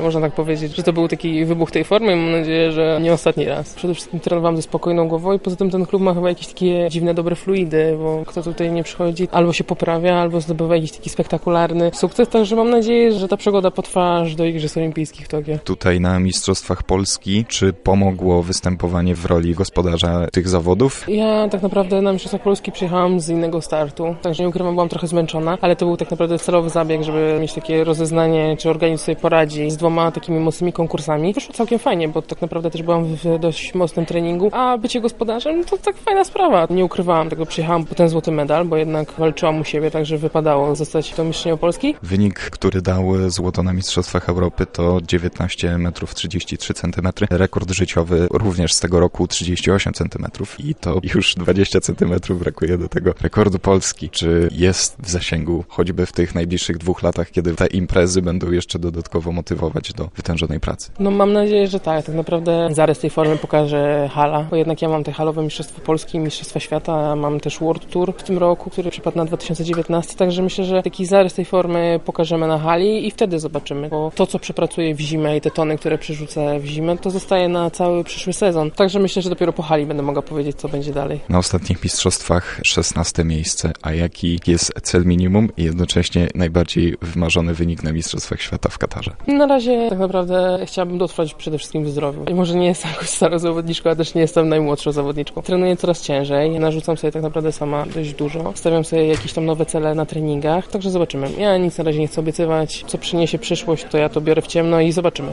Można tak powiedzieć, że to był taki wybuch tej formy i mam nadzieję, że nie ostatni raz. Przede wszystkim trenowałem ze spokojną głową i poza tym ten klub ma chyba jakieś takie dziwne, dobre fluidy, bo kto tutaj nie przychodzi, albo się poprawia, albo zdobywa jakiś taki spektakularny sukces, także mam nadzieję, że ta przygoda potrwa aż do Igrzysk Olimpijskich w Tokio. Tutaj na Mistrzostwach Polski, czy pomogło występowanie w roli gospodarza tych zawodów? Ja tak naprawdę na Mistrzostwach Polski przyjechałam z innego startu, także nie ukrywam, byłam trochę zmęczona, ale to był tak naprawdę celowy zabieg, żeby mieć takie rozeznanie, czy organizm sobie poradzi z 2 takimi mocnymi konkursami. Wyszło całkiem fajnie, bo tak naprawdę też byłam w dość mocnym treningu, a bycie gospodarzem to tak fajna sprawa. Nie ukrywałam tego, przyjechałam po ten złoty medal, bo jednak walczyłam u siebie, także wypadało zostać tą mistrzynią Polski. Wynik, który dał złoto na Mistrzostwach Europy to 19 metrów 33 cm. Rekord życiowy również z tego roku 38 cm. I to już 20 cm brakuje do tego rekordu Polski. Czy jest w zasięgu choćby w tych najbliższych 2 latach, kiedy te imprezy będą jeszcze dodatkowo motywować do wytężonej pracy? No mam nadzieję, że tak. Tak naprawdę zarys tej formy pokaże hala, bo jednak ja mam te halowe Mistrzostwa Polski, Mistrzostwa Świata, mam też World Tour w tym roku, który przypadł na 2019, także myślę, że taki zarys tej formy pokażemy na hali i wtedy zobaczymy, bo to, co przepracuję w zimę i te tony, które przerzucę w zimę, to zostaje na cały przyszły sezon. Także myślę, że dopiero po hali będę mogła powiedzieć, co będzie dalej. Na ostatnich mistrzostwach 16 miejsce, a jaki jest cel minimum i jednocześnie najbardziej wymarzony wynik na Mistrzostwach Świata w Katarze? Na razie tak naprawdę chciałabym dotrwać przede wszystkim w zdrowiu. I może nie jestem jakąś starą zawodniczką, a też nie jestem najmłodszą zawodniczką. Trenuję coraz ciężej, narzucam sobie tak naprawdę sama dość dużo. Stawiam sobie jakieś tam nowe cele na treningach, także zobaczymy. Ja nic na razie nie chcę obiecywać. Co przyniesie przyszłość, to ja to biorę w ciemno i zobaczymy.